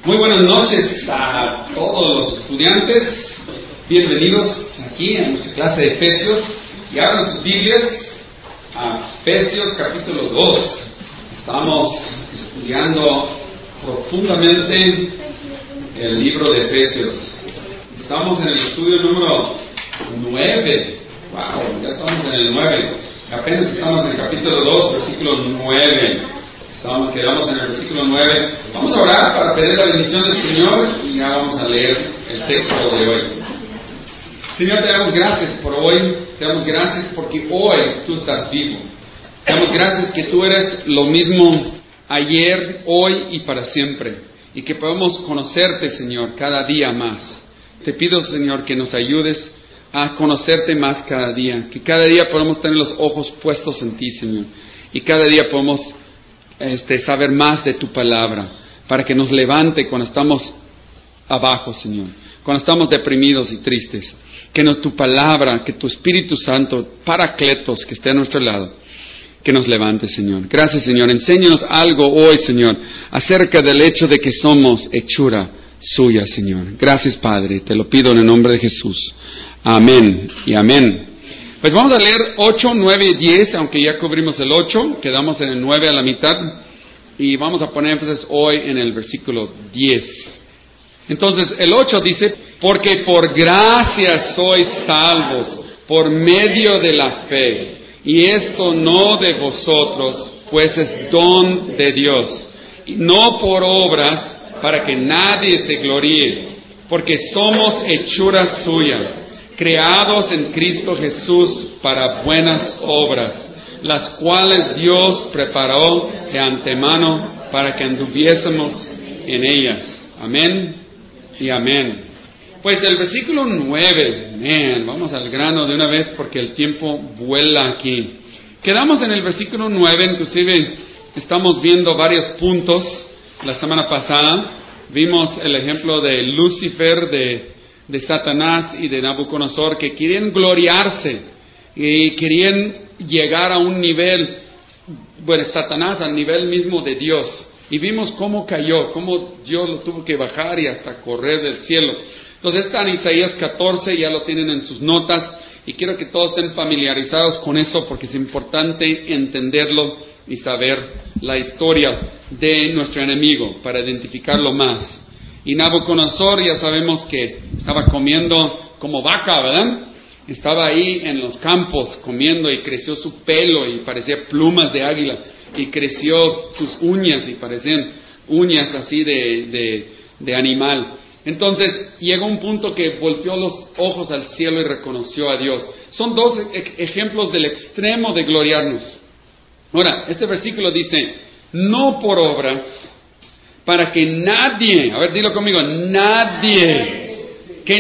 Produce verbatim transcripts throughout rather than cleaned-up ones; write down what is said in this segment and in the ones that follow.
Muy buenas noches a todos los estudiantes. Bienvenidos aquí a nuestra clase de Efesios. Y abran sus Biblias a Efesios capítulo dos. Estamos estudiando profundamente el libro de Efesios. Estamos en el estudio número nueve. Wow, ya estamos en el nueve. Apenas estamos en el capítulo dos, versículo nueve. Estamos, quedamos en el versículo nueve. Vamos a orar para pedir la bendición del Señor y ya vamos a leer el texto de hoy. Señor, te damos gracias por hoy. Te damos gracias porque hoy tú estás vivo. Te damos gracias que tú eres lo mismo ayer, hoy y para siempre. Y que podamos conocerte, Señor, cada día más. Te pido, Señor, que nos ayudes a conocerte más cada día. Que cada día podamos tener los ojos puestos en ti, Señor. Y cada día podamos Este, saber más de tu palabra, para que nos levante cuando estamos abajo, Señor, cuando estamos deprimidos y tristes, que no, tu palabra, que tu Espíritu Santo, Paracletos, que esté a nuestro lado, que nos levante, Señor. Gracias, Señor. Enséñanos algo hoy, Señor, acerca del hecho de que somos hechura suya, Señor. Gracias, Padre, te lo pido en el nombre de Jesús. Amén y amén. Pues vamos a leer ocho, nueve y diez, aunque ya cubrimos el ocho, quedamos en el nueve a la mitad, y vamos a poner énfasis hoy en el versículo diez. Entonces, el ocho dice, porque por gracia sois salvos, por medio de la fe, y esto no de vosotros, pues es don de Dios, y no por obras, para que nadie se gloríe, porque somos hechura suya, creados en Cristo Jesús para buenas obras, las cuales Dios preparó de antemano para que anduviésemos en ellas. Amén y amén. Pues el versículo nueve, man, vamos al grano de una vez porque el tiempo vuela aquí. Quedamos en el versículo nueve, inclusive estamos viendo varios puntos. La semana pasada vimos el ejemplo de Lucifer, de de Satanás y de Nabucodonosor, que querían gloriarse y querían llegar a un nivel, bueno, Satanás al nivel mismo de Dios. Y vimos cómo cayó, cómo Dios lo tuvo que bajar y hasta correr del cielo. Entonces está en Isaías catorce, ya lo tienen en sus notas, y quiero que todos estén familiarizados con eso porque es importante entenderlo y saber la historia de nuestro enemigo para identificarlo más. Y Nabucodonosor, ya sabemos que estaba comiendo como vaca, ¿verdad? Estaba ahí en los campos comiendo y creció su pelo y parecía plumas de águila. Y creció sus uñas y parecían uñas así de, de, de animal. Entonces llegó un punto que volteó los ojos al cielo y reconoció a Dios. Son dos ejemplos del extremo de gloriarnos. Ahora, este versículo dice, no por obras, para que nadie, a ver, dilo conmigo, nadie, que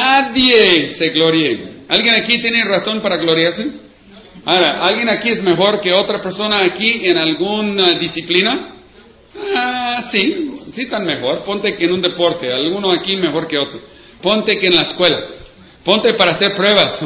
nadie se gloríe. ¿Alguien aquí tiene razón para gloriarse? Ahora, ¿alguien aquí es mejor que otra persona aquí en alguna disciplina? Ah, sí, sí tan mejor. Ponte que en un deporte, alguno aquí mejor que otro. Ponte que en la escuela. Ponte para hacer pruebas.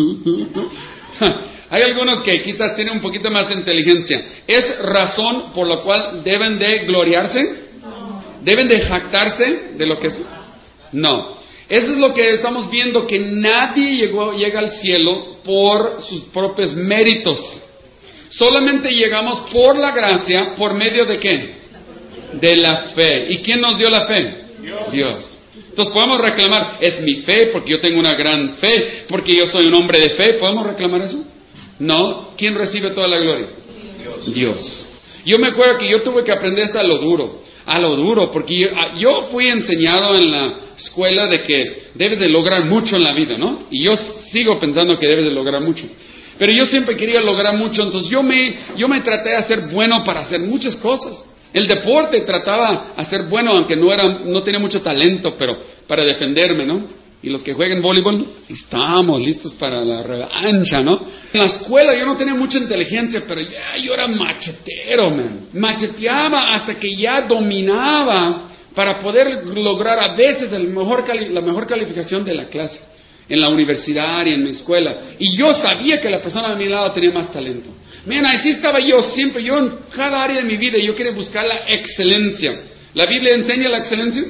Hay algunos que quizás tienen un poquito más de inteligencia. ¿Es razón por la cual deben de gloriarse? ¿Deben de jactarse de lo que es? No. Eso es lo que estamos viendo, que nadie llegó, llega al cielo por sus propios méritos. Solamente llegamos por la gracia, ¿por medio de qué? De la fe. ¿Y quién nos dio la fe? Dios. Dios. Entonces podemos reclamar, es mi fe porque yo tengo una gran fe, porque yo soy un hombre de fe. ¿Podemos reclamar eso? No. ¿Quién recibe toda la gloria? Dios. Dios. Yo me acuerdo que yo tuve que aprender hasta lo duro. A lo duro, porque yo, yo fui enseñado en la escuela de que debes de lograr mucho en la vida, ¿no? Y yo sigo pensando que debes de lograr mucho. Pero yo siempre quería lograr mucho, entonces yo me, yo me traté de hacer bueno para hacer muchas cosas. El deporte trataba de hacer bueno, aunque no era, no tenía mucho talento, pero para defenderme, ¿no? Y los que jueguen voleibol, estamos listos para la revancha, ¿no? En la escuela yo no tenía mucha inteligencia, pero ya yo era machetero, man. Macheteaba hasta que ya dominaba para poder lograr a veces el mejor cali- la mejor calificación de la clase, en la universidad y en mi escuela. Y yo sabía que la persona a mi lado tenía más talento. Mira, así estaba yo siempre, yo en cada área de mi vida, yo quería buscar la excelencia. ¿La Biblia enseña la excelencia?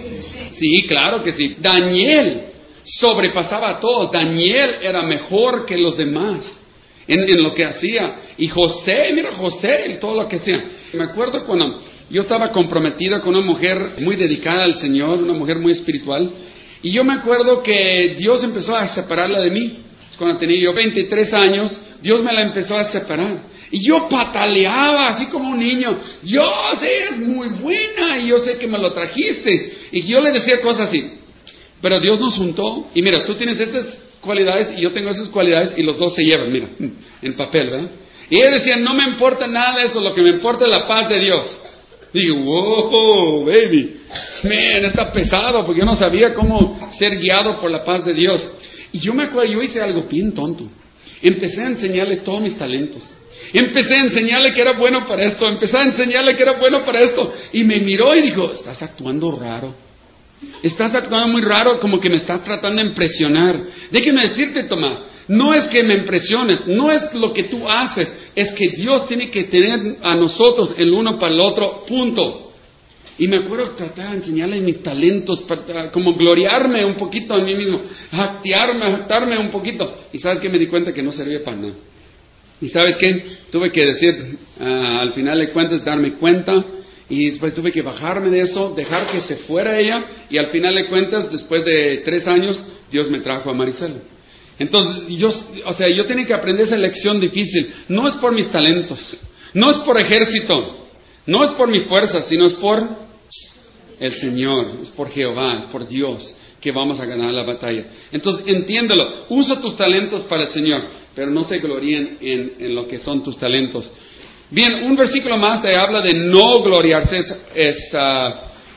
Sí, claro que sí. Daniel sobrepasaba a todos. Daniel era mejor que los demás en, en lo que hacía. Y José, mira José, y todo lo que hacía. Me acuerdo cuando yo estaba comprometido con una mujer muy dedicada al Señor, una mujer muy espiritual. Y yo me acuerdo que Dios empezó a separarla de mí. Cuando tenía yo veintitrés años, Dios me la empezó a separar. Y yo pataleaba así como un niño. Dios, es muy buena y yo sé que me lo trajiste. Y yo le decía cosas así. Pero Dios nos juntó. Y mira, tú tienes estas cualidades y yo tengo esas cualidades y los dos se llevan, mira, en papel, ¿verdad? Y ella decía, no me importa nada de eso, lo que me importa es la paz de Dios. Y digo, wow, baby, man, está pesado, porque yo no sabía cómo ser guiado por la paz de Dios. Y yo me acuerdo, yo hice algo bien tonto. Empecé a enseñarle todos mis talentos. Empecé a enseñarle que era bueno para esto. Empecé a enseñarle que era bueno para esto. Y me miró y dijo, estás actuando raro. Estás actuando muy raro, como que me estás tratando de impresionar. Déjame decirte, Tomás, no es que me impresiones, no es lo que tú haces, es que Dios tiene que tener a nosotros el uno para el otro, punto. Y me acuerdo que trataba de enseñarle mis talentos, para, como gloriarme un poquito a mí mismo, jactearme, jactarme un poquito. Y ¿sabes qué? Me di cuenta que no servía para nada. ¿Y sabes qué? Tuve que decir, uh, al final de cuentas, darme cuenta. Y después tuve que bajarme de eso, dejar que se fuera ella. Y al final de cuentas, después de tres años, Dios me trajo a Marisela. Entonces, yo, o sea, yo tenía que aprender esa lección difícil. No es por mis talentos, no es por ejército, no es por mi fuerza, sino es por el Señor, es por Jehová, es por Dios que vamos a ganar la batalla. Entonces, entiéndelo, usa tus talentos para el Señor, pero no se gloríen en, en lo que son tus talentos. Bien, un versículo más te habla de no gloriarse, es, es uh,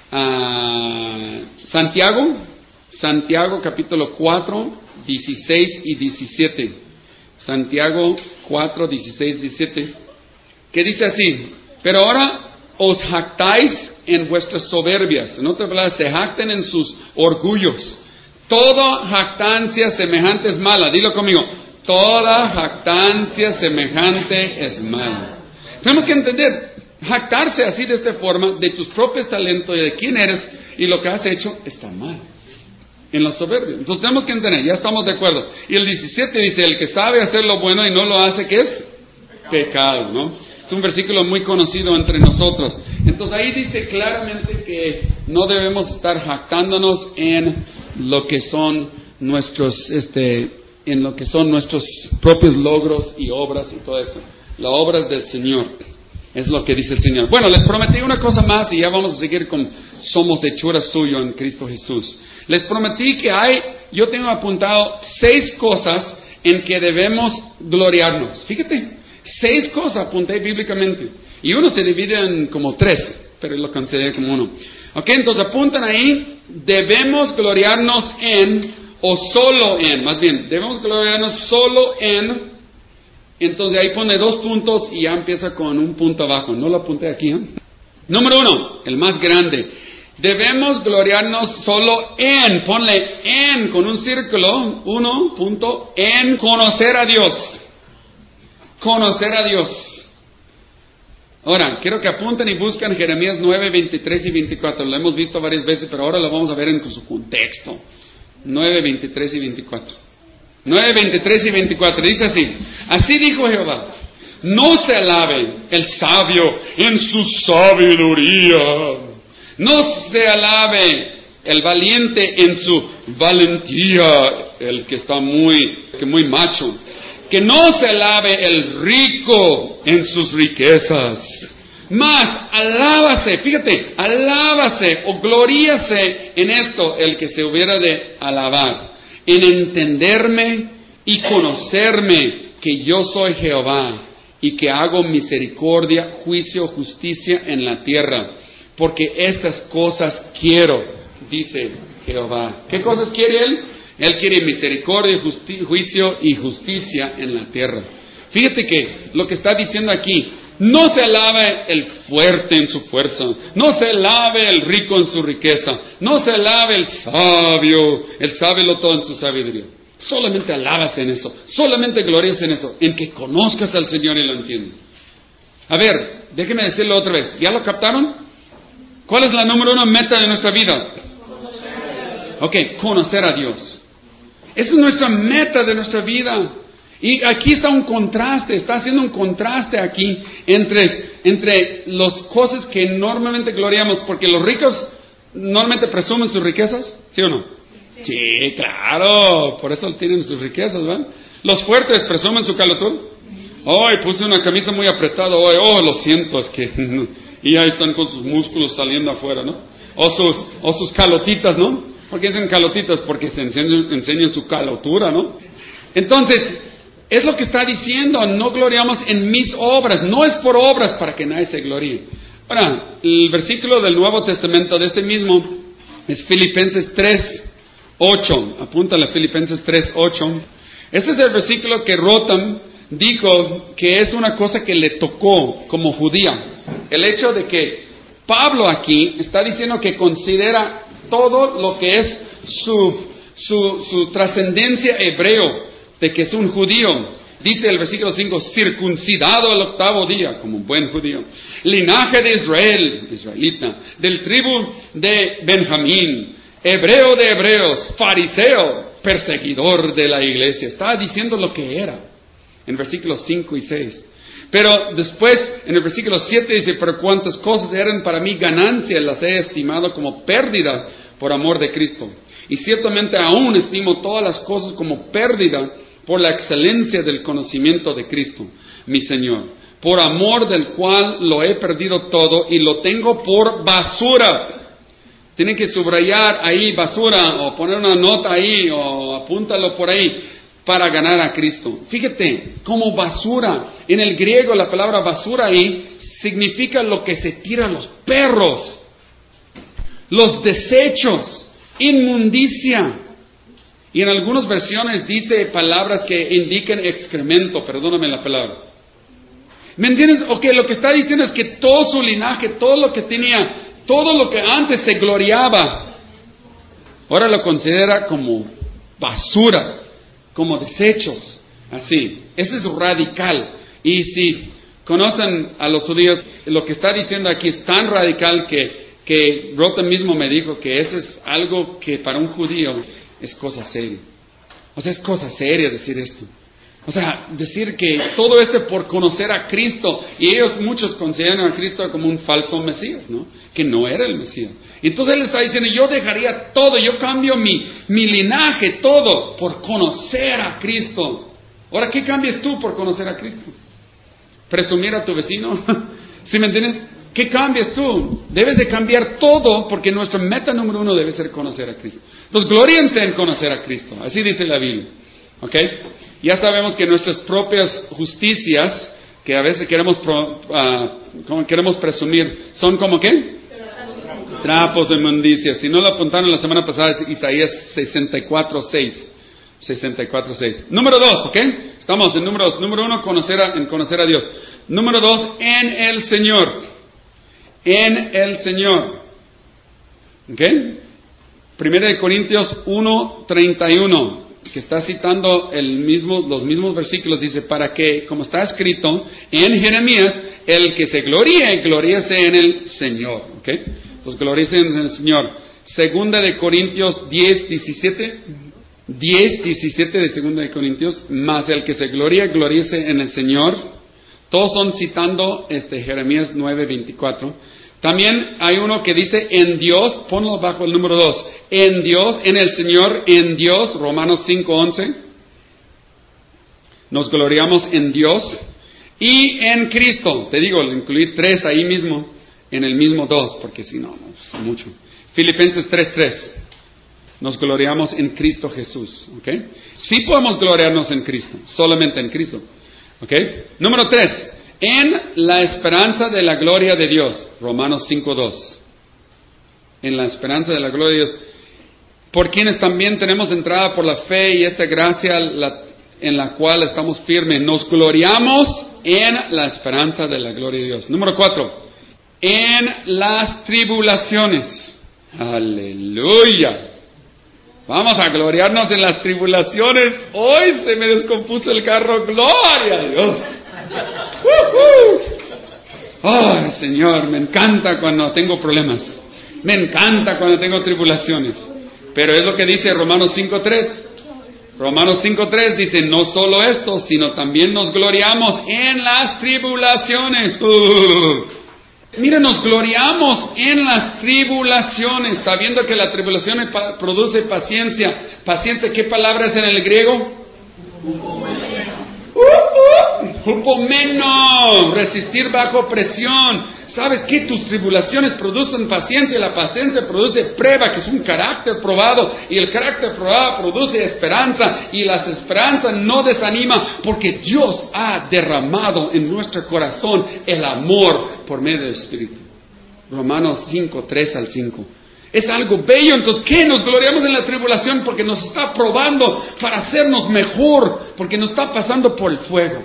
uh, Santiago, Santiago capítulo cuatro, dieciséis y diecisiete. Santiago cuatro, dieciséis, diecisiete, que dice así, pero ahora os jactáis en vuestras soberbias. En otras palabras, se jacten en sus orgullos. Toda jactancia semejante es mala. Dilo conmigo. Toda jactancia semejante es mala. Tenemos que entender, jactarse así de esta forma, de tus propios talentos y de quién eres y lo que has hecho, está mal. En la soberbia. Entonces tenemos que entender, ya estamos de acuerdo. Y el diecisiete dice, el que sabe hacer lo bueno y no lo hace, ¿qué es? Pecado, Pecado, ¿no? Es un versículo muy conocido entre nosotros. Entonces ahí dice claramente que no debemos estar jactándonos en lo que son nuestros, este, en lo que son nuestros propios logros y obras y todo eso. Las obras del Señor. Es lo que dice el Señor. Bueno, les prometí una cosa más y ya vamos a seguir con somos hechura suya en Cristo Jesús. Les prometí que hay, yo tengo apuntado seis cosas en que debemos gloriarnos. Fíjate, seis cosas apunté bíblicamente. Y uno se divide en como tres, pero lo consideré como uno. Ok, entonces apuntan ahí, debemos gloriarnos en, o solo en, más bien, debemos gloriarnos solo en. Entonces ahí pone dos puntos y ya empieza con un punto abajo. No lo apunté aquí, ¿eh? Número uno, el más grande. Debemos gloriarnos solo en, ponle en con un círculo, uno, punto, en conocer a Dios. Conocer a Dios. Ahora, quiero que apunten y busquen Jeremías nueve, veintitrés y veinticuatro. Lo hemos visto varias veces, pero ahora lo vamos a ver en su contexto. nueve, veintitrés y veinticuatro. nueve, veintitrés y veinticuatro. Dice así, así dijo Jehová, no se alabe el sabio en su sabiduría. No se alabe el valiente en su valentía, el que está muy, que muy macho. Que no se alabe el rico en sus riquezas. Mas, alábase, fíjate, alábase o gloríase en esto el que se hubiera de alabar. En entenderme y conocerme que yo soy Jehová y que hago misericordia, juicio, justicia en la tierra. Porque estas cosas quiero, dice Jehová. ¿Qué cosas quiere Él? Él quiere misericordia, justi- juicio y justicia en la tierra. Fíjate que lo que está diciendo aquí, no se alabe el fuerte en su fuerza, no se alabe el rico en su riqueza, no se alabe el sabio, el sábelo todo en su sabiduría. Solamente alábase en eso, solamente gloríase en eso, en que conozcas al Señor y lo entiendas. A ver, déjenme decirlo otra vez, ¿ya lo captaron? ¿Cuál es la número uno meta de nuestra vida? Ok, conocer a Dios. Esa es nuestra meta de nuestra vida. Y aquí está un contraste, está haciendo un contraste aquí entre, entre las cosas que normalmente gloriamos, porque los ricos normalmente presumen sus riquezas, ¿sí o no? Sí, sí, claro, por eso tienen sus riquezas, ¿verdad? Los fuertes presumen su calotura. Hoy puse una camisa muy apretada, hoy, oh, lo siento, es que... y ahí están con sus músculos saliendo afuera, ¿no? O sus, o sus calotitas, ¿no? ¿Por qué dicen calotitas? Porque se enseñan, enseñan su calotura, ¿no? Entonces, es lo que está diciendo, no gloriamos en mis obras, no es por obras para que nadie se gloríe. Ahora, el versículo del Nuevo Testamento de este mismo es Filipenses tres ocho, apúntale a Filipenses tres ocho. Este es el versículo que Rotham dijo que es una cosa que le tocó como judía. El hecho de que Pablo aquí está diciendo que considera todo lo que es su, su, su trascendencia hebreo, de que es un judío. Dice el versículo cinco, circuncidado al octavo día, como un buen judío. Linaje de Israel, israelita, del tribu de Benjamín, hebreo de hebreos, fariseo, perseguidor de la iglesia. Estaba diciendo lo que era en versículos cinco y seis. Pero después, en el versículo siete dice, pero cuantas cosas eran para mí ganancia, las he estimado como pérdida por amor de Cristo. Y ciertamente aún estimo todas las cosas como pérdida por la excelencia del conocimiento de Cristo, mi Señor, por amor del cual lo he perdido todo y lo tengo por basura. Tienen que subrayar ahí basura o poner una nota ahí o apúntalo por ahí para ganar a Cristo. Fíjate, como basura, en el griego la palabra basura ahí significa lo que se tiran los perros, los desechos, inmundicia. Y en algunas versiones dice palabras que indican excremento, perdóname la palabra. ¿Me entiendes? Ok, lo que está diciendo es que todo su linaje, todo lo que tenía, todo lo que antes se gloriaba, ahora lo considera como basura, como desechos, así. Eso es radical. Y si conocen a los judíos, lo que está diciendo aquí es tan radical que, que Rotham mismo me dijo que eso es algo que para un judío es cosa seria. O sea, es cosa seria decir esto. O sea, decir que todo esto por conocer a Cristo, y ellos muchos consideran a Cristo como un falso Mesías, ¿no? Que no era el Mesías. Entonces él está diciendo, yo dejaría todo, yo cambio mi, mi linaje, todo, por conocer a Cristo. Ahora, ¿qué cambias tú por conocer a Cristo? ¿Presumir a tu vecino? ¿Sí me entiendes? ¿Qué cambias tú? Debes de cambiar todo porque nuestra meta número uno debe ser conocer a Cristo. Entonces, glóriense en conocer a Cristo. Así dice la Biblia. ¿Ok? Ya sabemos que nuestras propias justicias, que a veces queremos, pro, uh, como queremos presumir, son como ¿qué? Trapos de inmundicia. Si no lo apuntaron la semana pasada, es Isaías sesenta y cuatro seis. sesenta y cuatro seis. Número dos, ¿ok? Estamos en número dos. Número uno, conocer a, en conocer a Dios. Número dos, en el Señor. En el Señor. ¿Ok? Primera de Corintios uno treinta y uno, que está citando el mismo, los mismos versículos, dice, para que, como está escrito en Jeremías, el que se gloríe, gloríese en el Señor. ¿Ok? Entonces, gloríese en el Señor. Segunda de Corintios diez diecisiete. diez diecisiete de Segunda de Corintios, más el que se gloríe, gloríese en el Señor. Todos son citando este Jeremías nueve veinticuatro. También hay uno que dice en Dios, ponlo bajo el número dos, en Dios, en el Señor, en Dios, Romanos cinco once. Nos gloriamos en Dios y en Cristo. Te digo, incluí tres ahí mismo, en el mismo dos, porque si no, no es mucho. Filipenses tres tres. Nos gloriamos en Cristo Jesús. ¿Ok? Sí podemos gloriarnos en Cristo, solamente en Cristo. ¿Ok? Número tres. En la esperanza de la gloria de Dios. Romanos cinco dos. En la esperanza de la gloria de Dios. Por quienes también tenemos entrada por la fe y esta gracia la, en la cual estamos firmes. Nos gloriamos en la esperanza de la gloria de Dios. Número cuatro. En las tribulaciones. Aleluya. Vamos a gloriarnos en las tribulaciones. Hoy se me descompuso el carro. Gloria a Dios. Uh-huh. Ay, Señor, me encanta cuando tengo problemas. Me encanta cuando tengo tribulaciones. Pero es lo que dice Romanos cinco tres. Romanos cinco tres dice, no solo esto, sino también nos gloriamos en las tribulaciones. Uh. Mira, nos gloriamos en las tribulaciones, sabiendo que la tribulación produce paciencia. Paciencia, ¿qué palabra es en el griego? Hupomeno, resistir bajo presión. ¿Sabes qué? Tus tribulaciones producen paciencia, la paciencia produce prueba, que es un carácter probado, y el carácter probado produce esperanza, y la esperanza no desanima, porque Dios ha derramado en nuestro corazón el amor por medio del Espíritu. Romanos cinco, tres al cinco. Es algo bello. Entonces, ¿qué? Nos gloriamos en la tribulación porque nos está probando para hacernos mejor, porque nos está pasando por el fuego.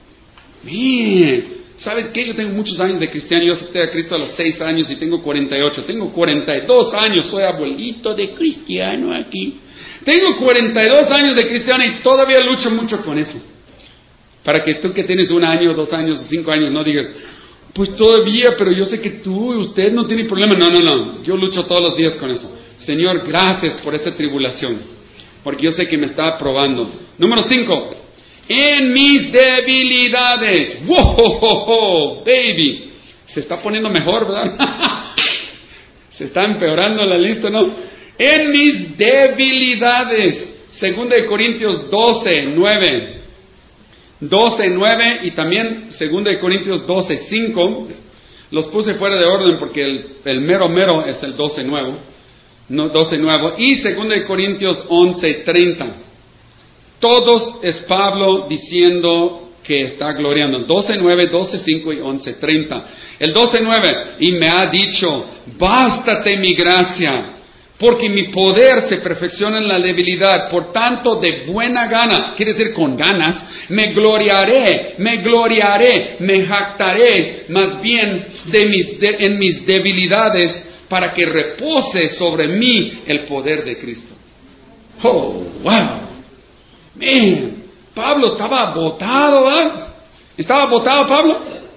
Bien. ¿Sabes qué? Yo tengo muchos años de cristiano. Yo acepté a Cristo a los seis años y tengo cuarenta y ocho. Tengo cuarenta y dos años. Soy abuelito de cristiano aquí. Tengo cuarenta y dos años de cristiano y todavía lucho mucho con eso. Para que tú que tienes un año, dos años, cinco años, no digas, pues todavía, pero yo sé que tú, usted no tiene problema. No, no, no. Yo lucho todos los días con eso. Señor, gracias por esta tribulación, porque yo sé que me está probando. Número cinco. En mis debilidades. ¡Wow! Baby. Se está poniendo mejor, ¿verdad? Se está empeorando la lista, ¿no? En mis debilidades. Segunda de Corintios doce, nueve. doce, nueve y también Segunda de Corintios doce, cinco. Los puse fuera de orden porque el, el mero mero es el doce, nuevo. No, doce, nuevo. Y Segunda de Corintios once, treinta. Todos es Pablo diciendo que está gloriando. doce, nueve, doce, cinco y once, treinta. El doce, nueve. Y me ha dicho, bástate mi gracia, porque mi poder se perfecciona en la debilidad. Por tanto, de buena gana, quiere decir con ganas, me gloriaré, me gloriaré, me jactaré, más bien de mis de, en mis debilidades, para que repose sobre mí el poder de Cristo. Oh, wow. Man, Pablo estaba botado, ¿verdad? ¿Estaba botado Pablo?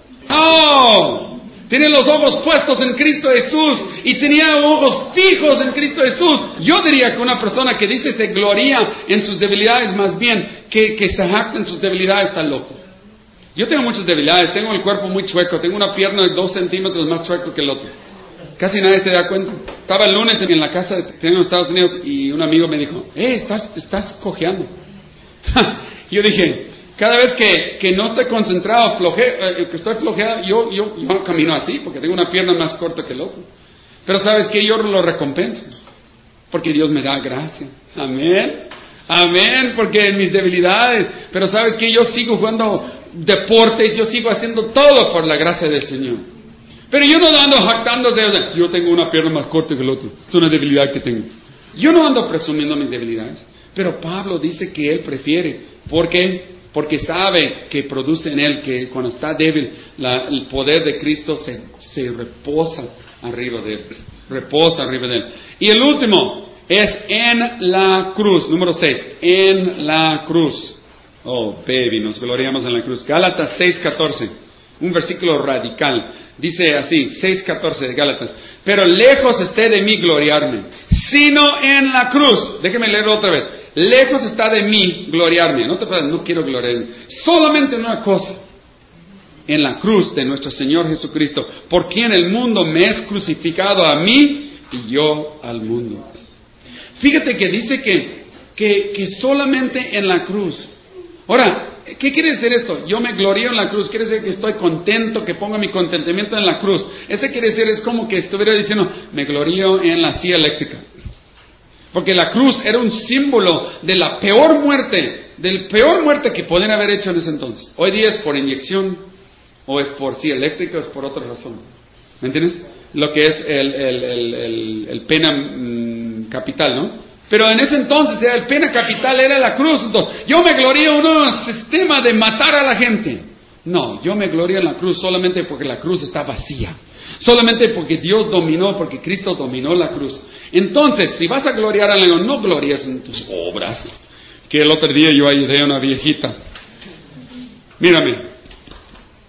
¡Oh! Tiene los ojos puestos en Cristo Jesús y tenía ojos fijos en Cristo Jesús. Yo diría que una persona que dice se gloria en sus debilidades, más bien que, que se jacta en sus debilidades, está loco. Yo tengo muchas debilidades, tengo el cuerpo muy chueco, tengo una pierna de dos centímetros más chueco que el otro. Casi nadie se da cuenta. Estaba el lunes en la casa de en los Estados Unidos y un amigo me dijo, eh, estás, estás cojeando. Yo dije, cada vez que, que no estoy concentrado, floje, eh, que estoy flojeado, yo, yo, yo camino así, porque tengo una pierna más corta que el otro. Pero ¿sabes qué? Yo lo recompenso, porque Dios me da gracia. Amén. Amén, porque en mis debilidades. Pero ¿sabes qué? Yo sigo jugando deportes, yo sigo haciendo todo por la gracia del Señor. Pero yo no ando jactando de, yo tengo una pierna más corta que el otro. Es una debilidad que tengo. Yo no ando presumiendo mis debilidades. Pero Pablo dice que él prefiere. ¿Por qué? Porque sabe que produce en él, que cuando está débil, la, el poder de Cristo se, se reposa arriba de él. Reposa arriba de él. Y el último es en la cruz. Número seis. En la cruz. Oh, baby, nos gloriamos en la cruz. Gálatas seis, catorce. Un versículo radical. Dice así, seis, catorce de Gálatas. Pero lejos esté de mí gloriarme, sino en la cruz. Déjeme leerlo otra vez. Lejos está de mí gloriarme. No te puedes, no quiero gloriarme. Solamente una cosa. En la cruz de nuestro Señor Jesucristo, por quien el mundo me es crucificado a mí y yo al mundo. Fíjate que dice que, que, que solamente en la cruz. Ahora, ¿qué quiere decir esto? Yo me glorío en la cruz. Quiere decir que estoy contento, que pongo mi contentamiento en la cruz. Ese quiere decir, es como que estuviera diciendo, me glorío en la silla eléctrica. Porque la cruz era un símbolo de la peor muerte, del peor muerte que podían haber hecho en ese entonces. Hoy día es por inyección, o es por silla eléctrica, o es por otra razón. ¿Me entiendes? Lo que es el, el, el, el, el pena mmm, capital, ¿no? Pero en ese entonces el pena capital era la cruz. Entonces, yo me glorío en un sistema de matar a la gente. No, yo me glorío en la cruz solamente porque la cruz está vacía. Solamente porque Dios dominó, porque Cristo dominó la cruz. Entonces, si vas a gloriar a algo, no glorías en tus obras. Que el otro día yo ayudé a una viejita. Mírame,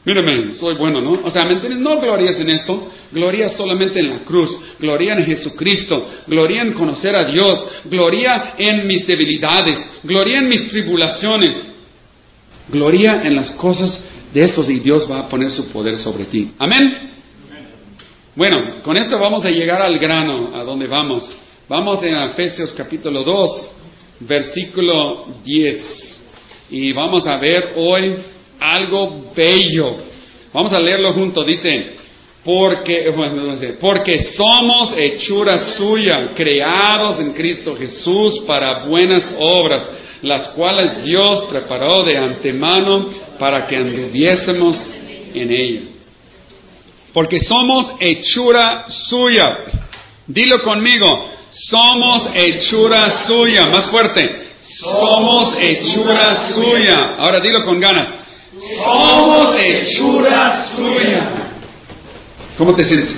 Mírame, soy bueno, ¿no? O sea, ¿me entiendes? No glorías en esto, gloria solamente en la cruz, gloria en Jesucristo, gloria en conocer a Dios, gloria en mis debilidades, gloria en mis tribulaciones, gloria en las cosas de estos y Dios va a poner su poder sobre ti. Amén. Bueno, con esto vamos a llegar al grano, a donde vamos. Vamos en Efesios capítulo dos, versículo diez. Y vamos a ver hoy algo bello. Vamos a leerlo juntos. Dice, porque, porque somos hechura suya, creados en Cristo Jesús para buenas obras, las cuales Dios preparó de antemano para que anduviésemos en ella. Porque somos hechura suya. Dilo conmigo, somos hechura suya. Más fuerte. Somos hechura suya. Ahora dilo con ganas. Somos hechura suya. ¿Cómo te sientes?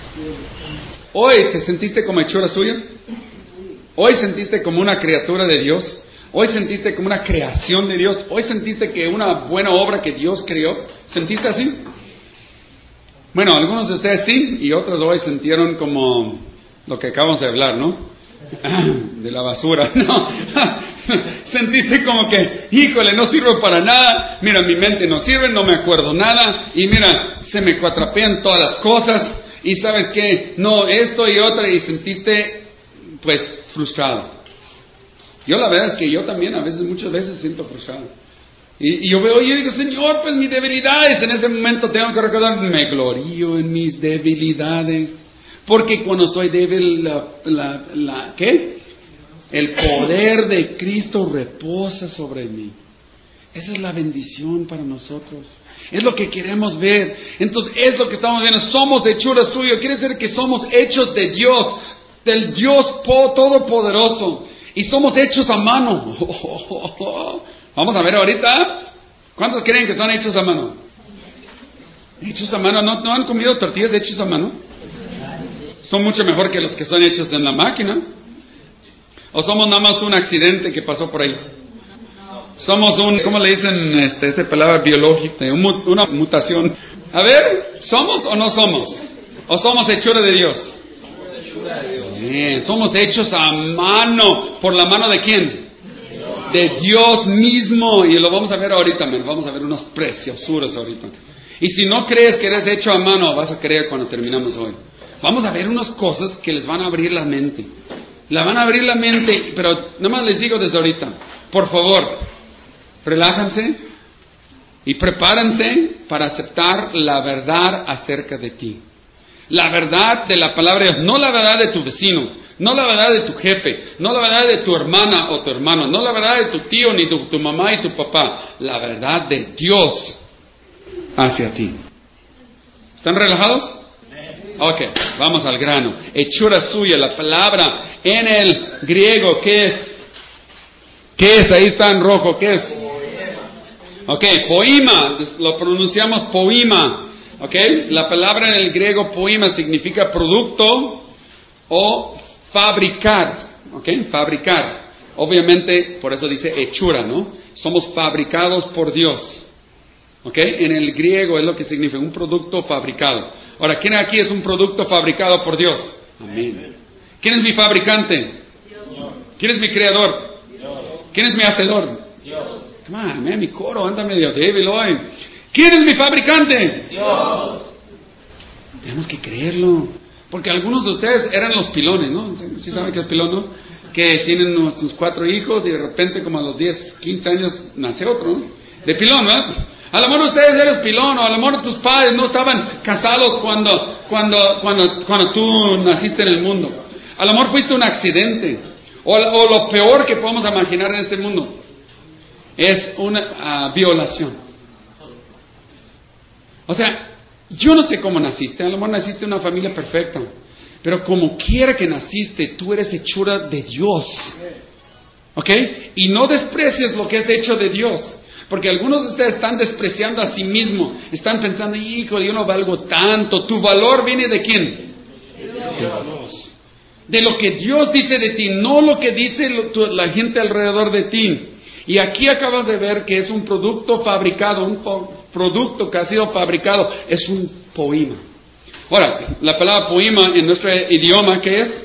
¿Hoy te sentiste como hechura suya? ¿Hoy sentiste como una criatura de Dios? ¿Hoy sentiste como una creación de Dios? ¿Hoy sentiste que una buena obra que Dios creó? ¿Sentiste así? Bueno, algunos de ustedes sí, y otros hoy sintieron como lo que acabamos de hablar, ¿no? De la basura, ¿no? Sentiste como que, híjole, no sirvo para nada, mira, mi mente no sirve, no me acuerdo nada, y mira, se me cuatrapean todas las cosas, y sabes que, no, esto y otra, y sentiste, pues, frustrado. Yo la verdad es que yo también a veces, muchas veces siento frustrado. Y, y yo veo, yo digo, Señor, pues mis debilidades, en ese momento tengo que recordar, me glorío en mis debilidades. Porque cuando soy débil, la, la, la, ¿qué? El poder de Cristo reposa sobre mí. Esa es la bendición para nosotros. Es lo que queremos ver. Entonces, es lo que estamos viendo. Somos hechura suya. Quiere decir que somos hechos de Dios, del Dios todopoderoso. Y somos hechos a mano. Vamos a ver ahorita. ¿Cuántos creen que son hechos a mano? Hechos a mano. ¿No, no han comido tortillas hechos a mano? Son mucho mejor que los que son hechos en la máquina. ¿O somos nada más un accidente que pasó por ahí? Somos un, ¿cómo le dicen este, esta palabra biológica? Un, una mutación. A ver, ¿somos o no somos? ¿O somos hechura de Dios? Somos hechura de Dios. Bien, somos hechos a mano. ¿Por la mano de quién? De Dios mismo. Y lo vamos a ver ahorita, man. Vamos a ver unas preciosuras ahorita. Y si no crees que eres hecho a mano, vas a creer cuando terminamos hoy. Vamos a ver unas cosas que les van a abrir la mente. La van a abrir la mente, pero nada más les digo desde ahorita, por favor, relájense y prepárense para aceptar la verdad acerca de ti. La verdad de la palabra de Dios, no la verdad de tu vecino, no la verdad de tu jefe, no la verdad de tu hermana o tu hermano, no la verdad de tu tío ni de tu, tu mamá y tu papá, la verdad de Dios hacia ti. ¿Están relajados? Ok, vamos al grano. Hechura suya, la palabra en el griego, ¿qué es? ¿Qué es? Ahí está en rojo, ¿qué es? Ok, poima, lo pronunciamos poima. Ok, la palabra en el griego poima significa producto o fabricar. Ok, fabricar. Obviamente, por eso dice hechura, ¿no? Somos fabricados por Dios. ¿Ok? En el griego es lo que significa un producto fabricado. Ahora, ¿quién aquí es un producto fabricado por Dios? Amén. ¿Quién es mi fabricante? Dios. ¿Quién es mi creador? Dios. ¿Quién es mi hacedor? Dios. Come on, man, mi coro anda medio débil hoy. ¿Quién es mi fabricante? Dios. Tenemos que creerlo. Porque algunos de ustedes eran los pilones, ¿no? ¿Sí saben qué es pilón, no? Que tienen sus cuatro hijos y de repente como a los diez, quince años nace otro, ¿no? De pilón, ¿verdad? A lo mejor ustedes eres pilón, o a lo mejor tus padres no estaban casados cuando, cuando, cuando, cuando tú naciste en el mundo. A lo mejor fuiste un accidente. O, o lo peor que podemos imaginar en este mundo es una uh, violación. O sea, yo no sé cómo naciste. A lo mejor naciste en una familia perfecta. Pero como quiera que naciste, tú eres hechura de Dios. ¿Ok? Y no desprecies lo que es hecho de Dios. Porque algunos de ustedes están despreciando a sí mismos. Están pensando, híjole, yo no valgo tanto. Tu valor viene de quién? De Dios. De lo que Dios dice de ti, no lo que dice la gente alrededor de ti. Y aquí acabas de ver que es un producto fabricado, un producto que ha sido fabricado, es un poema. Ahora, la palabra poema en nuestro idioma, ¿qué es?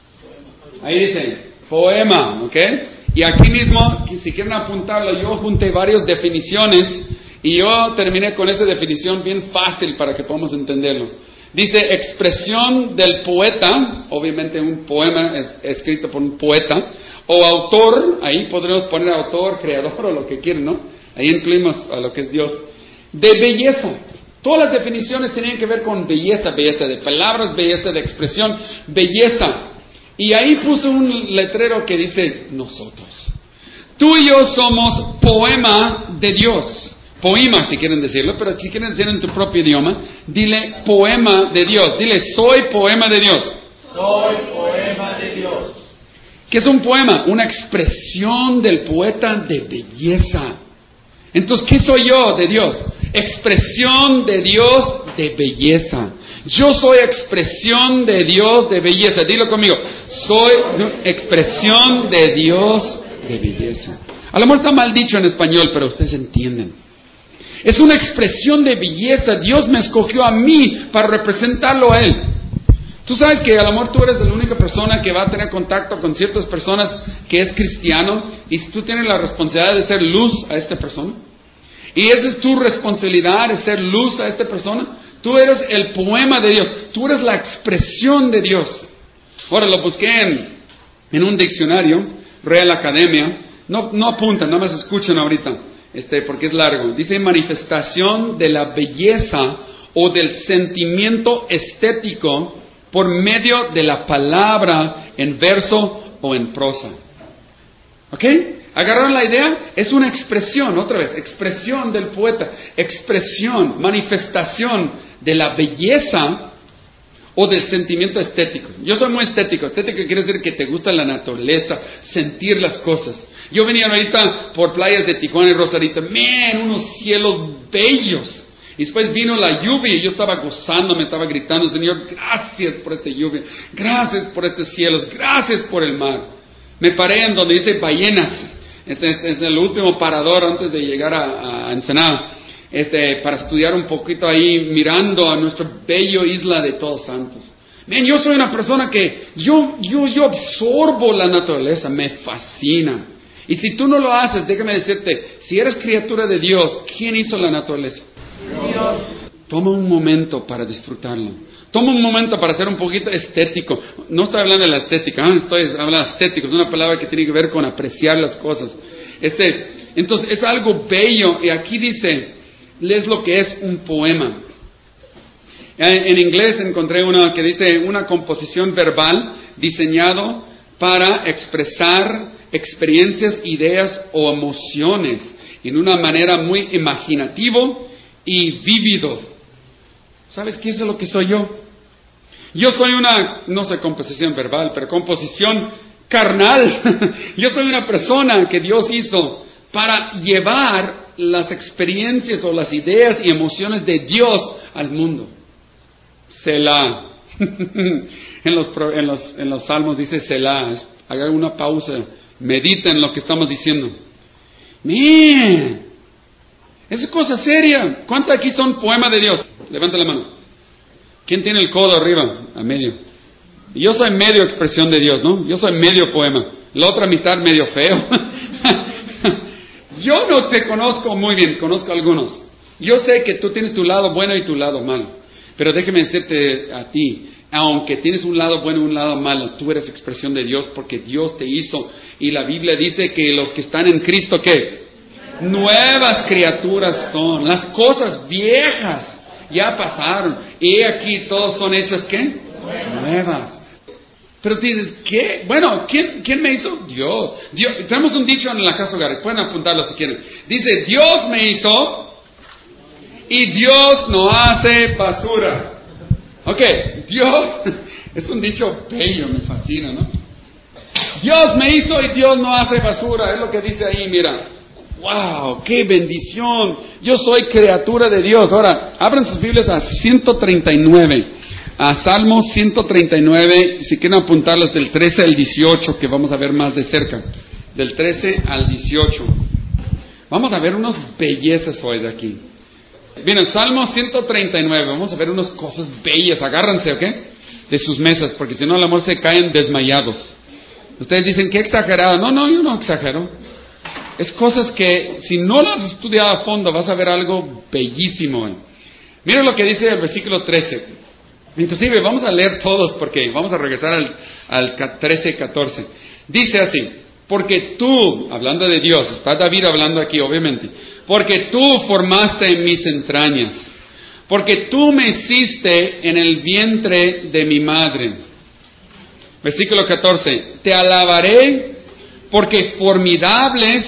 Ahí dice, poema, ¿ok? Y aquí mismo, si quieren apuntarlo, yo junté varias definiciones y yo terminé con esa definición bien fácil para que podamos entenderlo. Dice, expresión del poeta, obviamente un poema es escrito por un poeta, o autor, ahí podremos poner autor, creador o lo que quieran, ¿no? Ahí incluimos a lo que es Dios. De belleza. Todas las definiciones tenían que ver con belleza, belleza de palabras, belleza de expresión, belleza. Y ahí puse un letrero que dice, nosotros. Tú y yo somos poema de Dios. Poema, si quieren decirlo, pero si quieren decirlo en tu propio idioma, dile poema de Dios. Dile, soy poema de Dios. Soy poema de Dios. ¿Qué es un poema? Una expresión del poeta de belleza. Entonces, ¿qué soy yo de Dios? Expresión de Dios de belleza. Yo soy expresión de Dios de belleza. Dilo conmigo. Soy expresión de Dios de belleza. A lo mejor está mal dicho en español, pero ustedes entienden. Es una expresión de belleza. Dios me escogió a mí para representarlo a Él. Tú sabes que a lo mejor tú eres la única persona que va a tener contacto con ciertas personas que es cristiano y tú tienes la responsabilidad de ser luz a esta persona. Y esa es tu responsabilidad, de ser luz a esta persona. Tú eres el poema de Dios. Tú eres la expresión de Dios. Ahora lo busqué en, en un diccionario, Real Academia. No, no apuntan, nada más escuchen ahorita, este, porque es largo. Dice manifestación de la belleza o del sentimiento estético por medio de la palabra en verso o en prosa. ¿Ok? ¿Agarraron la idea? Es una expresión, otra vez, expresión del poeta, expresión, manifestación de la belleza o del sentimiento estético. Yo soy muy estético. Estético quiere decir que te gusta la naturaleza, sentir las cosas. Yo venía ahorita por playas de Tijuana y Rosarito, man, unos cielos bellos. Y después vino la lluvia y yo estaba gozando, me estaba gritando, Señor, gracias por esta lluvia, gracias por estos cielos, gracias por el mar. Me paré en donde dice ballenas, este es, es el último parador antes de llegar a, a Ensenada, este, para estudiar un poquito ahí, mirando a nuestra bello isla de Todos Santos. Man, yo soy una persona que, yo, yo, yo absorbo la naturaleza, me fascina. Y si tú no lo haces, déjame decirte, si eres criatura de Dios, ¿quién hizo la naturaleza? Dios. Toma un momento para disfrutarlo. Toma un momento para ser un poquito estético. No estoy hablando de la estética, ¿eh? Estoy hablando de estético. Es una palabra que tiene que ver con apreciar las cosas. Este, entonces es algo bello. Y aquí dice, es lo que es un poema. En inglés encontré una que dice una composición verbal diseñado para expresar experiencias, ideas o emociones en una manera muy imaginativo y vívido. ¿Sabes qué es lo que soy yo? Yo soy una, no sé, composición verbal, pero composición carnal. Yo soy una persona que Dios hizo para llevar las experiencias o las ideas y emociones de Dios al mundo. Selah. en, los, en, los, en los salmos dice Selah. Hagan una pausa, mediten lo que estamos diciendo. ¡Man! Esa es cosa seria. ¿Cuántos aquí son poema de Dios? Levanta la mano. ¿Quién tiene el codo arriba? A medio. Y yo soy medio expresión de Dios, ¿no? Yo soy medio poema. La otra mitad medio feo. Yo no te conozco muy bien, conozco a algunos. Yo sé que tú tienes tu lado bueno y tu lado malo. Pero déjeme decirte a ti, aunque tienes un lado bueno y un lado malo, tú eres expresión de Dios porque Dios te hizo. Y la Biblia dice que los que están en Cristo, ¿qué? Nuevas criaturas son. Las cosas viejas ya pasaron. Y aquí todos son hechas, ¿qué? Nuevas. Pero tú dices, ¿qué? Bueno, ¿quién, quién me hizo? Dios. Dios. Tenemos un dicho en la casa hogar, pueden apuntarlo si quieren. Dice, Dios me hizo y Dios no hace basura. Ok, Dios, es un dicho bello, me fascina, ¿no? Dios me hizo y Dios no hace basura, es lo que dice ahí, mira. ¡Wow! ¡Qué bendición! Yo soy criatura de Dios. Ahora, abran sus Biblias a ciento treinta y nueve. A Salmos ciento treinta y nueve, si quieren apuntarlos del trece al dieciocho, que vamos a ver más de cerca. Del trece al dieciocho. Vamos a ver unas bellezas hoy de aquí. Bien, el Salmo ciento treinta y nueve, vamos a ver unas cosas bellas, agárrense, ¿ok? De sus mesas, porque si no al amor se caen desmayados. Ustedes dicen, qué exagerado. No, no, yo no exagero. Es cosas que, si no las has estudiado a fondo, vas a ver algo bellísimo. ¿eh? Miren lo que dice el versículo trece. Inclusive, vamos a leer todos, porque vamos a regresar al, al trece, catorce. Dice así, porque tú, hablando de Dios, está David hablando aquí, obviamente, porque tú formaste en mis entrañas, porque tú me hiciste en el vientre de mi madre. Versículo catorce, te alabaré porque formidables,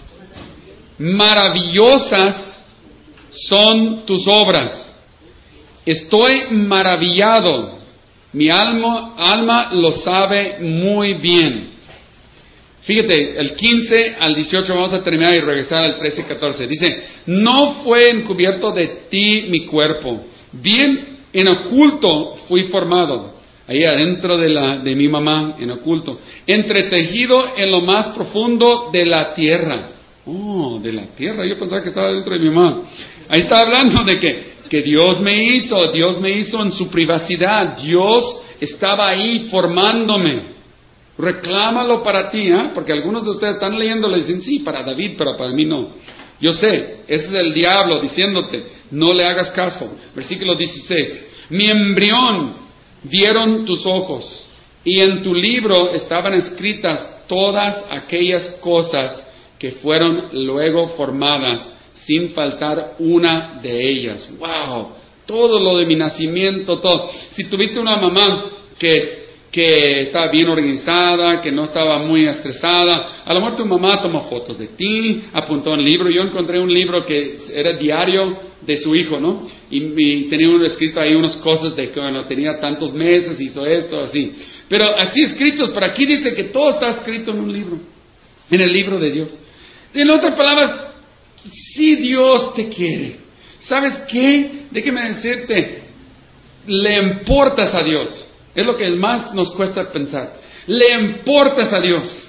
maravillosas son tus obras. Estoy maravillado, mi alma, alma lo sabe muy bien. Fíjate, el quince al dieciocho vamos a terminar y regresar al trece, catorce. Dice, no fue encubierto de ti mi cuerpo, bien en oculto fui formado. Ahí adentro de, la, de mi mamá, en oculto. Entretejido en lo más profundo de la tierra. Oh, de la tierra. Yo pensaba que estaba dentro de mi mamá. Ahí está hablando de que, que Dios me hizo. Dios me hizo en su privacidad. Dios estaba ahí formándome. Reclámalo para ti, ¿eh? Porque algunos de ustedes están leyendo y dicen, sí, para David, pero para mí no. Yo sé, ese es el diablo diciéndote, no le hagas caso. Versículo dieciséis. Mi embrión vieron tus ojos, y en tu libro estaban escritas todas aquellas cosas que fueron luego formadas, sin faltar una de ellas. ¡Wow! Todo lo de mi nacimiento, todo. Si tuviste una mamá que, que estaba bien organizada, que no estaba muy estresada, a lo mejor tu mamá tomó fotos de ti, apuntó un libro. Yo encontré un libro que era diario de su hijo, ¿no? Y, y tenía uno escrito ahí unas cosas de que bueno, tenía tantos meses, hizo esto, así. Pero así escritos, pero aquí dice que todo está escrito en un libro, en el libro de Dios. En otras palabras, si Dios te quiere, ¿sabes qué? Déjeme decirte, le importas a Dios. Es lo que más nos cuesta pensar. Le importas a Dios.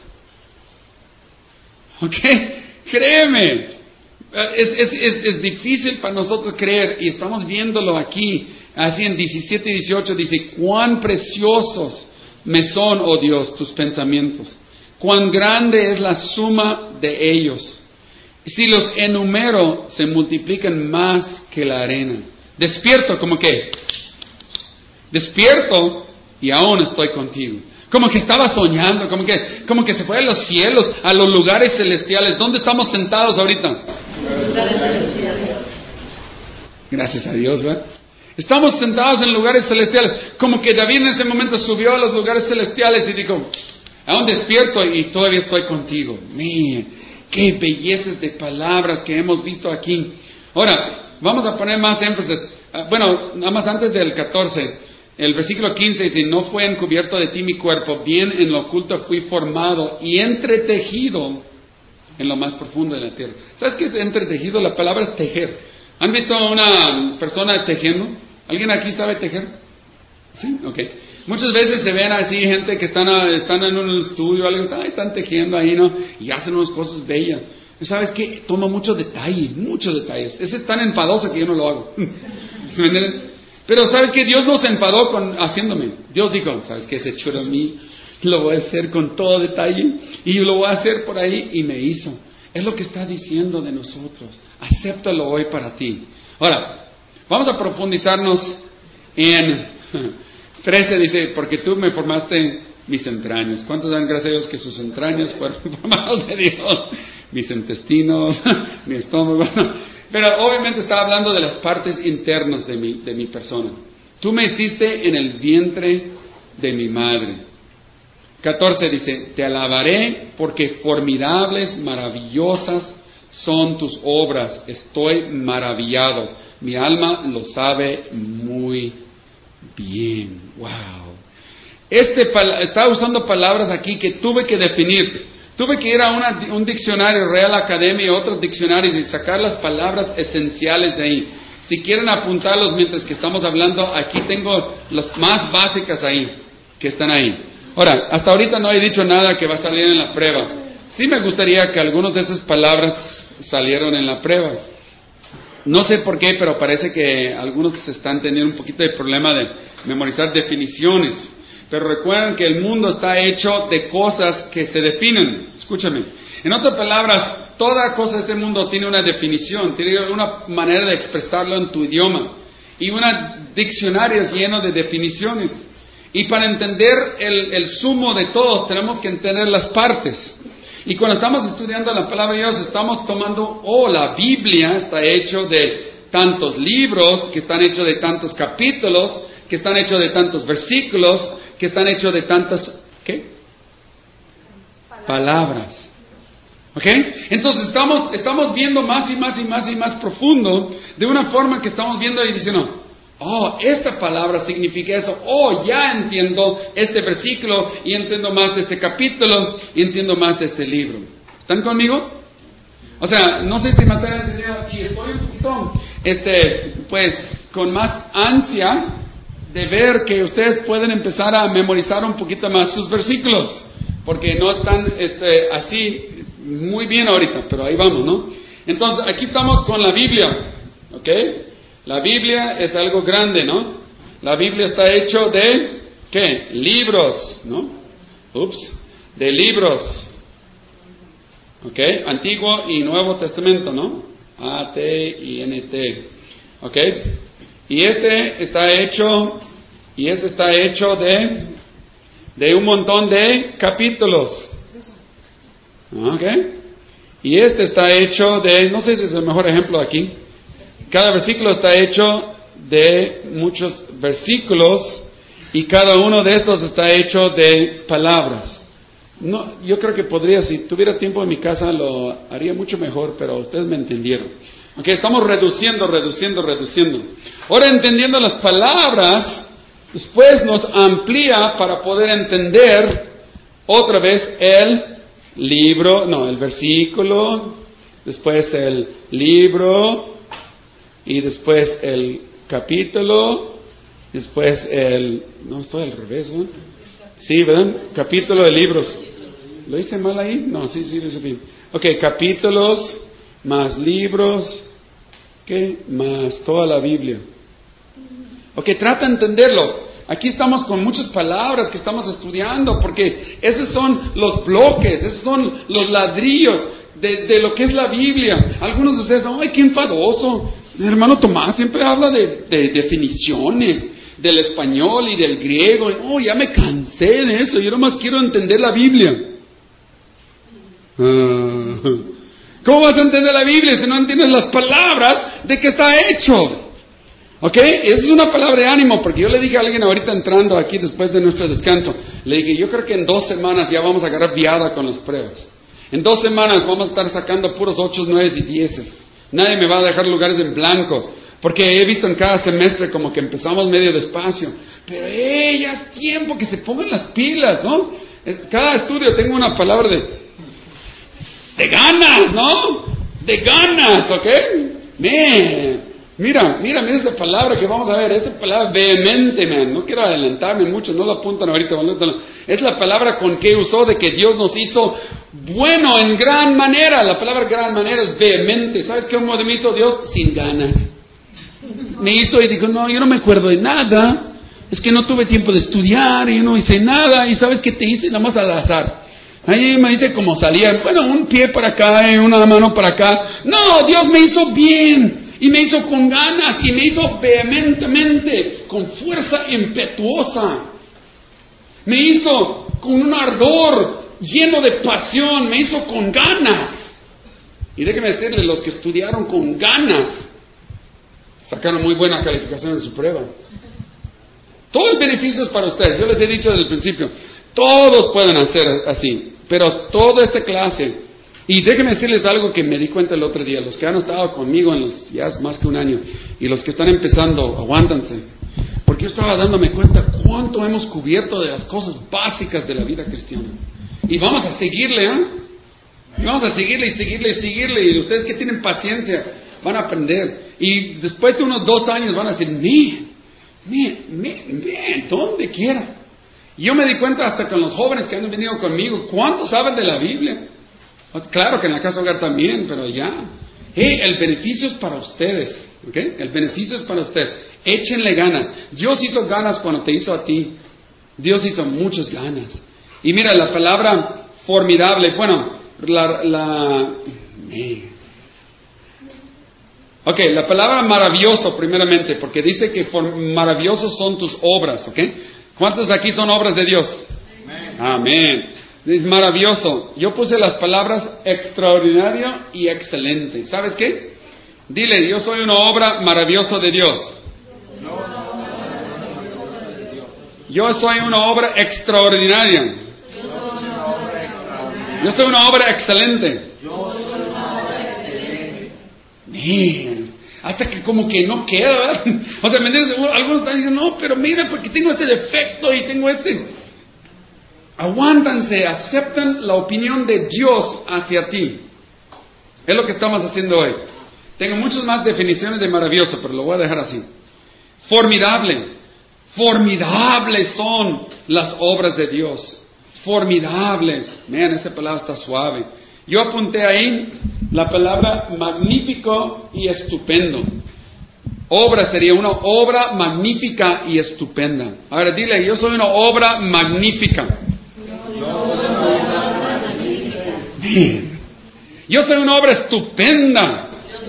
¿Ok? Créeme. Es, es, es, es difícil para nosotros creer, y estamos viéndolo aquí, así en diecisiete y dieciocho, dice, cuán preciosos me son, oh Dios, tus pensamientos, cuán grande es la suma de ellos. Si los enumero, se multiplican más que la arena. Despierto, como que, despierto y aún estoy contigo. Como que estaba soñando, como que, como que se fue a los cielos, a los lugares celestiales. ¿Dónde estamos sentados ahorita? Gracias a Dios, ¿verdad? Estamos sentados en lugares celestiales. Como que David en ese momento subió a los lugares celestiales y dijo, aún despierto y todavía estoy contigo. Mira, qué bellezas de palabras que hemos visto aquí. Ahora, vamos a poner más énfasis. Bueno, nada más antes del catorce. El versículo quince dice, no fue encubierto de ti mi cuerpo, bien en lo oculto fui formado y entretejido en lo más profundo de la tierra. ¿Sabes qué es entretejido? La palabra es tejer. ¿Han visto a una persona tejiendo? ¿Alguien aquí sabe tejer? Sí, ok. Muchas veces se ven así gente que están, a, están en un estudio, algo, están, están tejiendo ahí, ¿no? Y hacen unas cosas bellas. ¿Sabes qué? Toma mucho detalle, muchos detalles. Ese es tan enfadoso que yo no lo hago. ¿Me entiendes? Pero ¿sabes qué? Dios no se enfadó con haciéndome. Dios dijo, ¿sabes qué? Ese chulo a mí lo voy a hacer con todo detalle y lo voy a hacer por ahí, y me hizo. Es lo que está diciendo de nosotros. Acéptalo hoy para ti. Ahora, vamos a profundizarnos en trece, dice, porque tú me formaste mis entrañas. ¿Cuántos dan gracias a Dios que sus entrañas fueron formadas de Dios? Mis intestinos, mi estómago. Pero obviamente estaba hablando de las partes internas de mi, de mi persona. Tú me hiciste en el vientre de mi madre. catorce dice, te alabaré porque formidables, maravillosas son tus obras. Estoy maravillado. Mi alma lo sabe muy bien. Wow. Este, está usando palabras aquí que tuve que definir. Tuve que ir a una, un diccionario, Real Academia, y otros diccionarios, y sacar las palabras esenciales de ahí. Si quieren apuntarlos mientras que estamos hablando, aquí tengo las más básicas ahí, que están ahí. Ahora, hasta ahorita no he dicho nada que va a salir en la prueba. Sí me gustaría que algunas de esas palabras salieran en la prueba. No sé por qué, pero parece que algunos están teniendo un poquito de problema de memorizar definiciones. Pero recuerden que el mundo está hecho de cosas que se definen. Escúchame. En otras palabras, toda cosa de este mundo tiene una definición, tiene una manera de expresarlo en tu idioma. Y un diccionario es lleno de definiciones. Y para entender el, el sumo de todos, tenemos que entender las partes. Y cuando estamos estudiando la palabra de Dios, estamos tomando, oh, la Biblia está hecho de tantos libros, que están hechos de tantos capítulos, que están hechos de tantos versículos, que están hechos de tantas, ¿qué? Palabras. ¿Ok? Entonces estamos, estamos viendo más y más y más y más profundo, de una forma que estamos viendo y diciendo, oh, esta palabra significa eso, oh, ya entiendo este versículo y entiendo más de este capítulo y entiendo más de este libro. ¿Están conmigo? O sea, no sé si me están entendiendo aquí, estoy un poquito, este, pues, con más ansia de ver que ustedes pueden empezar a memorizar un poquito más sus versículos, porque no están, este, así muy bien ahorita, pero ahí vamos, ¿no? Entonces, aquí estamos con la Biblia, ¿ok? La Biblia es algo grande, ¿no? La Biblia está hecho de, ¿qué? Libros, ¿no? Ups, de libros. ¿Ok? Antiguo y Nuevo Testamento, ¿no? A T I N T. ¿Ok? Y este está hecho, y este está hecho de, de un montón de capítulos. ¿Ok? Y este está hecho de, no sé si es el mejor ejemplo aquí. Cada versículo está hecho de muchos versículos y cada uno de estos está hecho de palabras. No, yo creo que podría, si tuviera tiempo en mi casa, lo haría mucho mejor, pero ustedes me entendieron. Ok, estamos reduciendo, reduciendo, reduciendo. Ahora, entendiendo las palabras, después nos amplía para poder entender otra vez el libro, no, el versículo, después el libro, y después el capítulo, después el... No, estoy al revés, ¿no? Sí, ¿verdad? Capítulo de libros. ¿Lo hice mal ahí? No, sí, sí, lo hice bien. Ok, capítulos, más libros, ¿qué? Más toda la Biblia. Ok, trata de entenderlo. Aquí estamos con muchas palabras que estamos estudiando, porque esos son los bloques, esos son los ladrillos de, de lo que es la Biblia. Algunos de ustedes, ¡ay, qué enfadoso! El hermano Tomás siempre habla de, de definiciones del español y del griego. Oh, ya me cansé de eso. Yo nomás quiero entender la Biblia. Uh, ¿Cómo vas a entender la Biblia si no entiendes las palabras de que está hecho? ¿Ok? Esa es una palabra de ánimo, porque yo le dije a alguien ahorita entrando aquí después de nuestro descanso, le dije, yo creo que en dos semanas ya vamos a agarrar viada con las pruebas. En dos semanas vamos a estar sacando puros ocho, nueve y dieces. Nadie me va a dejar lugares en blanco, porque he visto en cada semestre como que empezamos medio despacio. Pero ¡eh! Ya es tiempo que se pongan las pilas, ¿no? Cada estudio tengo una palabra de... de ganas, ¿no? De ganas, ¿ok? Me, mira, mira, mira esta palabra que vamos a ver. Esta palabra vehemente, man. No quiero adelantarme mucho, no la apuntan ahorita. Es la palabra con que usó de que Dios nos hizo bueno en gran manera. La palabra gran manera es vehemente. ¿Sabes cómo me hizo Dios? Sin ganas. Me hizo y dijo, no, yo no me acuerdo de nada. Es que no tuve tiempo de estudiar y no hice nada. Y ¿sabes qué te hice? Nada más al azar. Ahí me dice cómo salía. Bueno, un pie para acá y una mano para acá. No, Dios me hizo bien. Y me hizo con ganas. Y me hizo vehementemente. Con fuerza impetuosa. Me hizo con un ardor lleno de pasión. Me hizo con ganas. Y déjeme decirle, los que estudiaron con ganas sacaron muy buena calificación en su prueba. Todo el beneficio es para ustedes. Yo les he dicho desde el principio, todos pueden hacer así, pero toda esta clase. Y déjenme decirles algo que me di cuenta el otro día. Los que han estado conmigo en los ya más que un año y los que están empezando, aguántense. Porque yo estaba dándome cuenta cuánto hemos cubierto de las cosas básicas de la vida cristiana. Y vamos a seguirle, ¿eh? Y vamos a seguirle y seguirle y seguirle. Y ustedes que tienen paciencia van a aprender. Y después de unos dos años van a decir, bien, bien, bien, bien, donde quiera. Y yo me di cuenta hasta con los jóvenes que han venido conmigo, ¿cuántos saben de la Biblia? Claro que en la casa hogar también, pero ya. Hey, el beneficio es para ustedes. ¿Ok? El beneficio es para ustedes. Échenle ganas. Dios hizo ganas cuando te hizo a ti. Dios hizo muchas ganas. Y mira, la palabra formidable, bueno, la... la ok, la palabra maravilloso primeramente, porque dice que maravillosos son tus obras, ¿ok? ¿Cuántos aquí son obras de Dios? Amén. Amén. Es maravilloso. Yo puse las palabras extraordinario y excelente. ¿Sabes qué? Dile, yo soy una obra maravillosa de Dios. Yo soy una obra extraordinaria. Yo soy una obra excelente. Man, hasta que como que no queda, ¿verdad? O sea, ¿me entiendes? Algunos están diciendo, no, pero mira, porque tengo este defecto y tengo este. Aguántanse, aceptan la opinión de Dios hacia ti. Es lo que estamos haciendo hoy. Tengo muchas más definiciones de maravilloso, pero lo voy a dejar así. Formidable. Formidables son las obras de Dios. Formidables. Vean, esta palabra está suave. Yo apunté ahí la palabra magnífico y estupendo. Obra sería una obra magnífica y estupenda. Ahora dile, yo soy una obra magnífica. Bien. Yo soy una obra estupenda.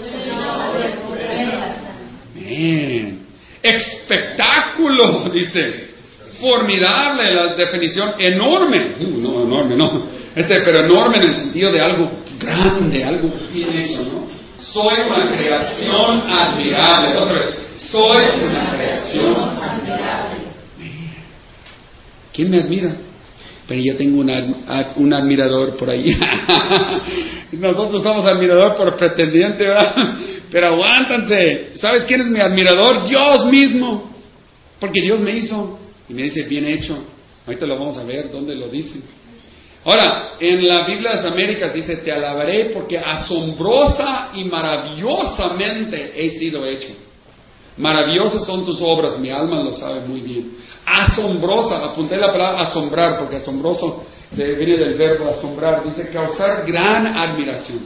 Bien. Espectáculo, dice. Formidable, la definición. Enorme. No, enorme, no. Este, pero enorme en el sentido de algo grande, algo bien hecho, ¿no? Soy una creación admirable. Otra vez. Soy una creación admirable. ¿Quién me admira? Pero yo tengo una, un admirador por ahí. Nosotros somos admirador por pretendiente, ¿verdad? Pero aguántanse. ¿Sabes quién es mi admirador? Dios mismo. Porque Dios me hizo. Y me dice, bien hecho. Ahorita lo vamos a ver, ¿dónde lo dice? Ahora, en la Biblia de las Américas dice, te alabaré porque asombrosa y maravillosamente he sido hecho. Maravillosas son tus obras, mi alma lo sabe muy bien. Asombrosa, apunté la palabra asombrar, porque asombroso viene del verbo asombrar, dice causar gran admiración.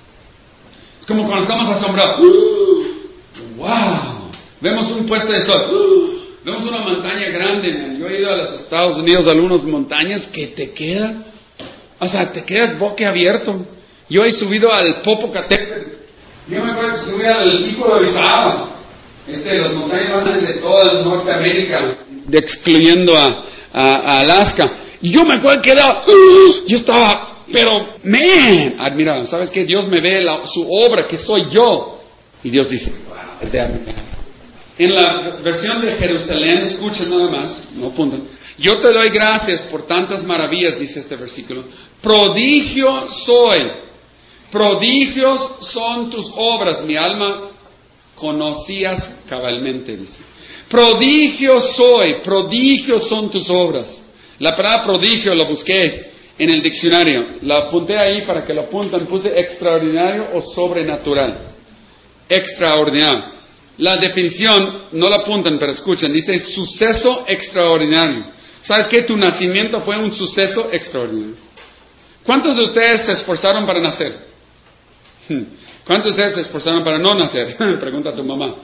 Es como cuando estamos asombrados. ¡Uh! ¡Wow! Vemos un puesto de sol. ¡Uh! Vemos una montaña grande. Man. Yo he ido a los Estados Unidos a algunas montañas que te queda, o sea, te quedas boquiabierto. Yo he subido al Popocatépetl. Yo me acuerdo que subí al Pico de Orizaba. Este, las montañas más grandes de toda Norteamérica, de excluyendo a, a, a Alaska. Y yo me acuerdo que era, uh, yo estaba, pero, man, admirado. ¿Sabes qué? Dios me ve la, su obra, que soy yo. Y Dios dice, wow, es de admirar. En la versión de Jerusalén, escuchen nada más, no apuntan. Yo te doy gracias por tantas maravillas, dice este versículo. Prodigio soy. Prodigios son tus obras, mi alma conocías cabalmente, dice. Prodigio soy, prodigios son tus obras. La palabra prodigio lo busqué en el diccionario. La apunté ahí para que lo apunten. Puse extraordinario o sobrenatural. Extraordinario. La definición, no la apuntan, pero escuchen. Dice suceso extraordinario. ¿Sabes qué? Tu nacimiento fue un suceso extraordinario. ¿Cuántos de ustedes se esforzaron para nacer? ¿Cuántos de ustedes se esforzaron para no nacer? Pregunta a tu mamá.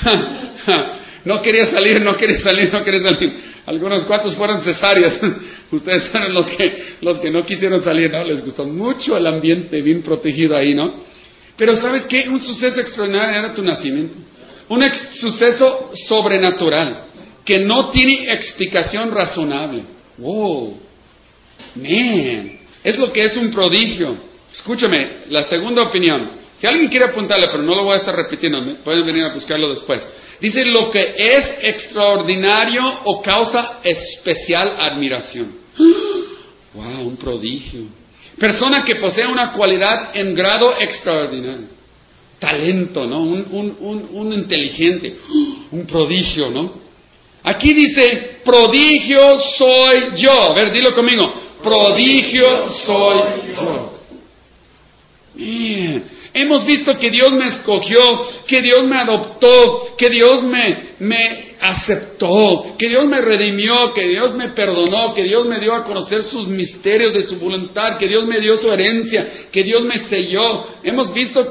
No quería salir, no quería salir, no quería salir. Algunos cuantos fueron cesáreas. Ustedes fueron los que, los que no quisieron salir, ¿no? Les gustó mucho el ambiente bien protegido ahí, ¿no? Pero ¿sabes qué? Un suceso extraordinario era tu nacimiento. Un ex- suceso sobrenatural que no tiene explicación razonable. Wow. Man. Es lo que es un prodigio. Escúchame, la segunda opinión. Si alguien quiere apuntarle, pero no lo voy a estar repitiendo, pueden venir a buscarlo después. Dice lo que es extraordinario o causa especial admiración. Wow, un prodigio. Persona que posee una cualidad en grado extraordinario. Talento, ¿no? Un, un, un, un inteligente. Un prodigio, ¿no? Aquí dice, prodigio soy yo. A ver, dilo conmigo. Prodigio soy yo. Bien. Hemos visto que Dios me escogió, que Dios me adoptó, que Dios me, me aceptó, que Dios me redimió, que Dios me perdonó, que Dios me dio a conocer sus misterios de su voluntad, que Dios me dio su herencia, que Dios me selló. Hemos visto que,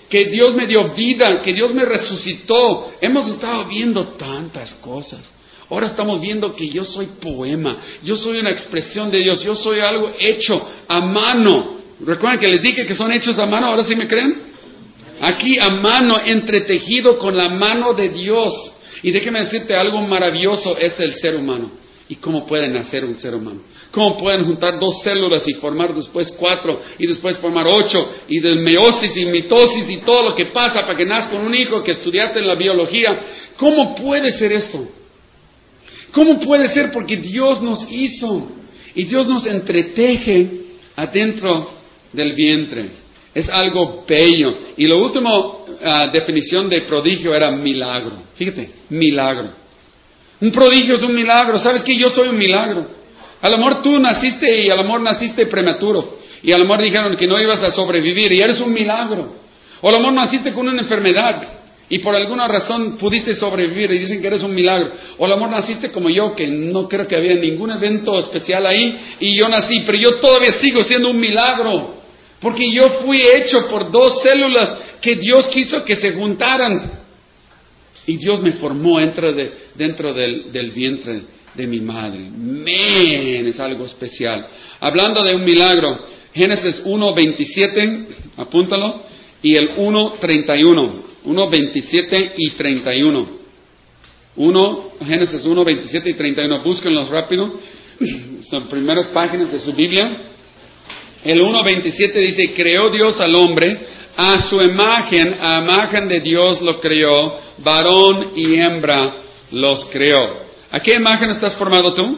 que Dios me dio vida, que Dios me resucitó. Hemos estado viendo tantas cosas. Ahora estamos viendo que yo soy poema, yo soy una expresión de Dios, yo soy algo hecho a mano. ¿Recuerdan que les dije que son hechos a mano? ¿Ahora sí me creen? Aquí a mano, entretejido con la mano de Dios. Y déjeme decirte, algo maravilloso es el ser humano. ¿Y cómo pueden nacer un ser humano? ¿Cómo pueden juntar dos células y formar después cuatro, y después formar ocho, y de meiosis y mitosis y todo lo que pasa para que nazca un hijo que estudiaste en la biología? ¿Cómo puede ser esto? ¿Cómo puede ser? Porque Dios nos hizo y Dios nos entreteje adentro del vientre. Es algo bello. Y la última uh, definición de prodigio era milagro. Fíjate, milagro. Un prodigio es un milagro. ¿Sabes qué? Yo soy un milagro. A lo mejor tú naciste y a lo mejor naciste prematuro. Y a lo mejor dijeron que no ibas a sobrevivir y eres un milagro. O a lo mejor naciste con una enfermedad y por alguna razón pudiste sobrevivir y dicen que eres un milagro. O a lo mejor naciste como yo, que no creo que había ningún evento especial ahí, y yo nací, pero yo todavía sigo siendo un milagro. Porque yo fui hecho por dos células que Dios quiso que se juntaran. Y Dios me formó dentro, de, dentro del, del vientre de mi madre. Man, es algo especial. Hablando de un milagro, Génesis uno veintisiete, apúntalo, y el uno treinta y uno. uno veintisiete y treinta y uno. uno, Génesis uno veintisiete y treinta y uno. Búsquenlos rápido. Son primeras páginas de su Biblia. El uno veintisiete dice: creó Dios al hombre, a su imagen, a imagen de Dios lo creó, varón y hembra los creó. ¿A qué imagen estás formado tú?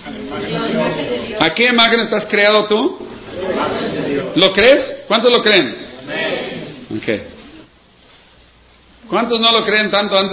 ¿A qué imagen estás creado tú? ¿Lo crees? ¿Cuántos lo creen? Okay. ¿Cuántos no lo creen tanto antes